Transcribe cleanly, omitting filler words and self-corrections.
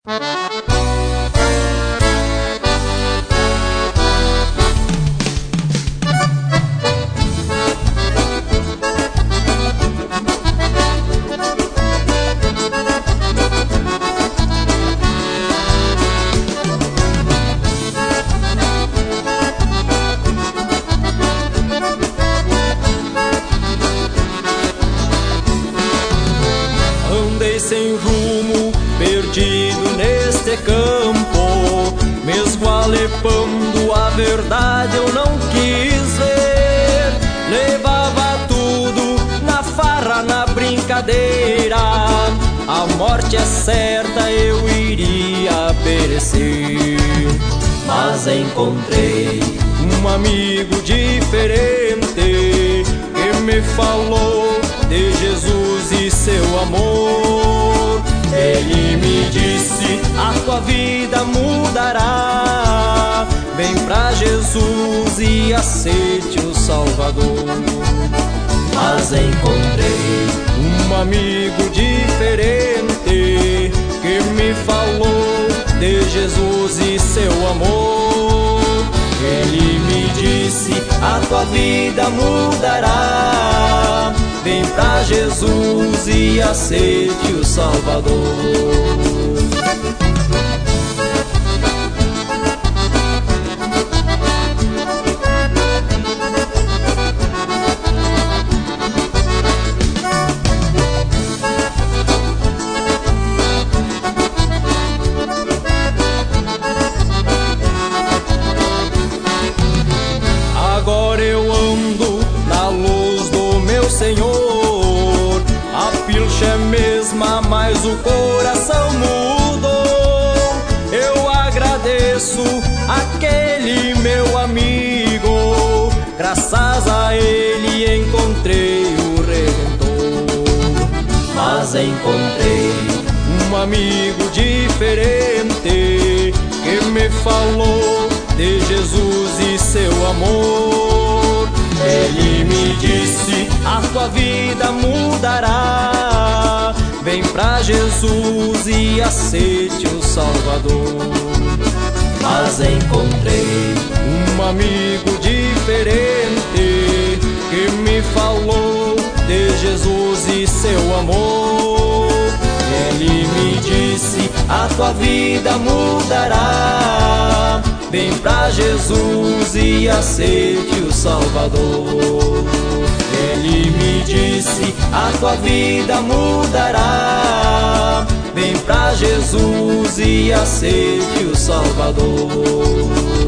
Andei sem rumo, perdido neste campo, mesmo alepando a verdade eu não quis ver. Levava tudo na farra, na brincadeira, a morte é certa, eu iria perecer. Mas encontrei um amigo diferente que me falou de Jesus e seu amor. Ele me disse: a tua vida mudará, vem pra Jesus e aceite o Salvador. Mas encontrei um amigo diferente que me falou de Jesus e seu amor. Ele me disse: a tua vida mudará, vem pra Jesus e aceite o Salvador. Agora eu ando na luz do meu Senhor, a pilcha é mesma, mas o coração mudou. Eu agradeço aquele meu amigo, graças a ele encontrei o Redentor. Mas encontrei um amigo diferente que me falou de Jesus e seu amor. Ele me disse: a tua vida mudará, vem pra Jesus e aceite o Salvador. Mas encontrei um amigo diferente que me falou de Jesus e seu amor. Ele me disse: a tua vida mudará, vem pra Jesus e aceite o Salvador. Ele me disse: a tua vida mudará, vem pra Jesus e aceite o Salvador.